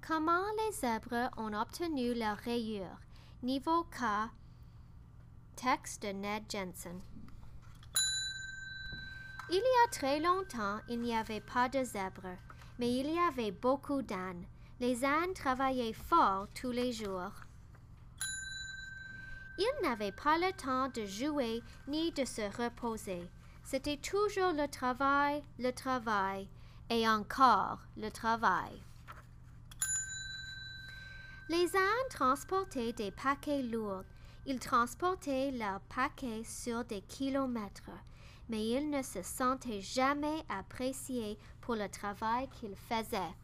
Comment les zèbres ont obtenu leur rayure? Niveau K. Texte de Ned Jensen. Il y a très longtemps, il n'y avait pas de zèbres, mais il y avait beaucoup d'ânes. Les ânes travaillaient fort tous les jours. Ils n'avaient pas le temps de jouer ni de se reposer. C'était toujours le travail et encore le travail. Les ânes transportaient des paquets lourds. Ils transportaient leurs paquets sur des kilomètres, mais ils ne se sentaient jamais appréciés pour le travail qu'ils faisaient.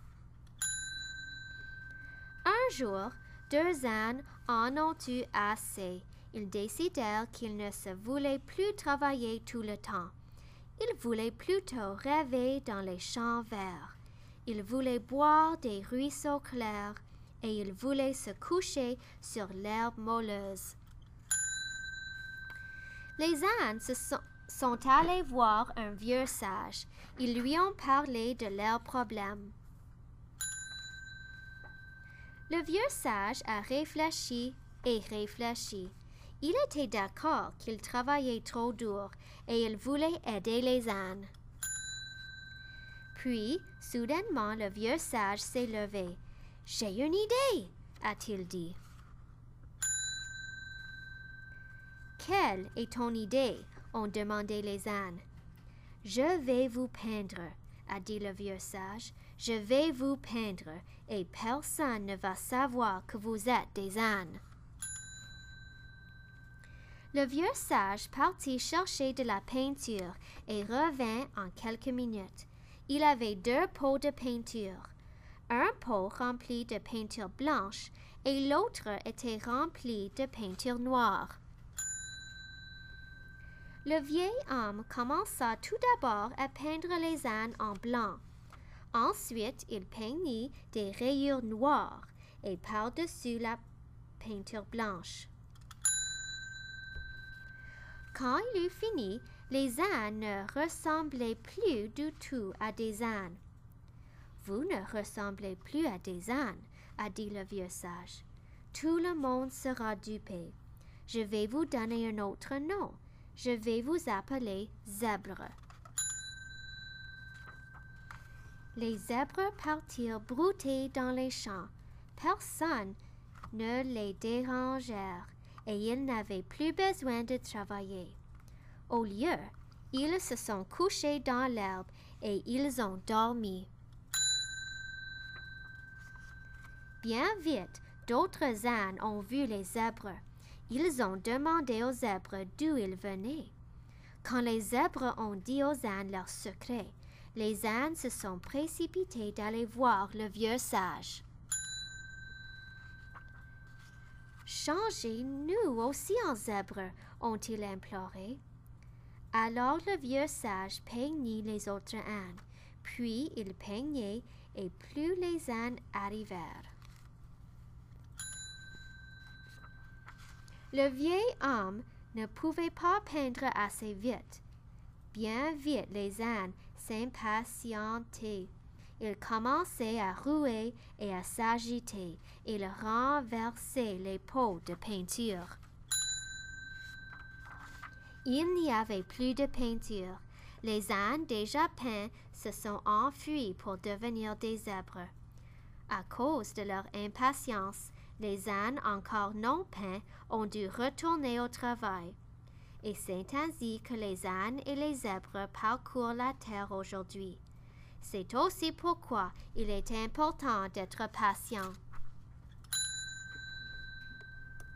Un jour, 2 ânes en ont eu assez. Ils décidèrent qu'ils ne se voulaient plus travailler tout le temps. Ils voulaient plutôt rêver dans les champs verts. Ils voulaient boire des ruisseaux clairs et ils voulaient se coucher sur l'herbe molleuse. Les ânes sont allés voir un vieux sage. Ils lui ont parlé de leurs problèmes. Le vieux sage a réfléchi et réfléchi. Il était d'accord qu'ils travaillaient trop dur et il voulait aider les ânes. Puis, soudainement, le vieux sage s'est levé. « J'ai une idée !» a-t-il dit. « Quelle est ton idée ?» ont demandé les ânes. « Je vais vous peindre » a dit le vieux sage. « Je vais vous peindre et personne ne va savoir que vous êtes des ânes. » Le vieux sage partit chercher de la peinture et revint en quelques minutes. Il avait 2 pots de peinture. Un pot rempli de peinture blanche et l'autre était rempli de peinture noire. Le vieil homme commença tout d'abord à peindre les ânes en blanc. Ensuite, il peignit des rayures noires et par-dessus la peinture blanche. Quand il eut fini, les ânes ne ressemblaient plus du tout à des ânes. « Vous ne ressemblez plus à des ânes, » a dit le vieux sage. « Tout le monde sera dupé. Je vais vous donner un autre nom. Je vais vous appeler zèbres. » Les zèbres partirent brouter dans les champs. Personne ne les dérangèrent et ils n'avaient plus besoin de travailler. Au lieu, ils se sont couchés dans l'herbe et ils ont dormi. Bien vite, d'autres ânes ont vu les zèbres. Ils ont demandé aux zèbres d'où ils venaient. Quand les zèbres ont dit aux ânes leur secret, les ânes se sont précipités d'aller voir le vieux sage. « Changez-nous aussi en zèbres, ont-ils imploré. Alors le vieux sage peignit les autres ânes, puis il peignait et plus les ânes arrivèrent. Le vieil homme ne pouvait pas peindre assez vite. Bien vite, les ânes s'impatientaient. Ils commençaient à rouer et à s'agiter. Ils renversaient les pots de peinture. Il n'y avait plus de peinture. Les ânes déjà peints se sont enfuis pour devenir des zèbres. À cause de leur impatience, les ânes encore non peints ont dû retourner au travail. Et c'est ainsi que les ânes et les zèbres parcourent la terre aujourd'hui. C'est aussi pourquoi il est important d'être patient.